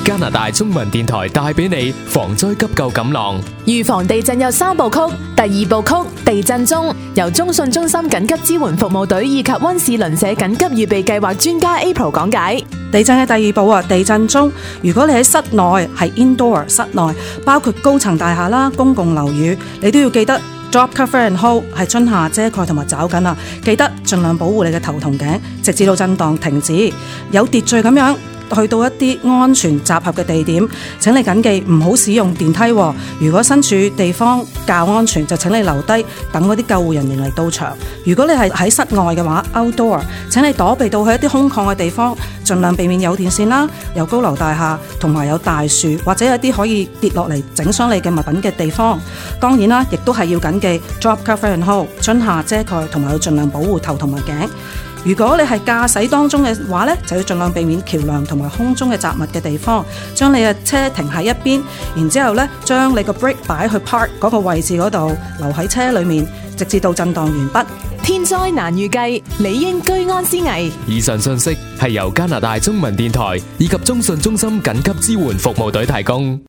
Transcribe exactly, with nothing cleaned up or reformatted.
加拿大中文電台帶俾你防災急救錦囊。 預防地震有三部曲，第二部曲地震中，由中信中心緊急支援服務隊以及溫氏鄰舍緊急預備計劃專家 April 講解。 地震嘅第二步啊，地震中，如果你喺室內係 indoor 室內，包括高層大廈啦、公共樓宇，你都要記得 drop cover and hold 係樽下遮蓋同埋抓緊啊！記得盡量保護你嘅頭同頸，直至到震盪停止，有秩序咁樣去到一啲安全集合嘅地點。請你謹記唔好使用電梯。如果身處地方較安全，就請你留低等嗰啲救護人員嚟到場。如果你係喺室外嘅話 outdoor， 請你躲避到去一啲空曠嘅地方，盡量避免有電線啦、有高樓大廈同埋有大樹或者一啲可以跌落嚟整傷你嘅物品嘅地方。當然啦，亦都係要謹記 drop cover and hold 樽下遮蓋，同埋要盡量保護頭同埋頸。如果你係駕駛當中嘅話呢，就要盡量避免橋梁同埋空中嘅雜物嘅地方，將你嘅車停喺一邊，然之後呢，將你個 brake 擺去 park 嗰個位置嗰度，留喺車裏面，直至到震盪完畢。 天災難預計，理應居安思危。 以上信息係由加拿大中文電台以及中信中心緊急支援服務隊提供。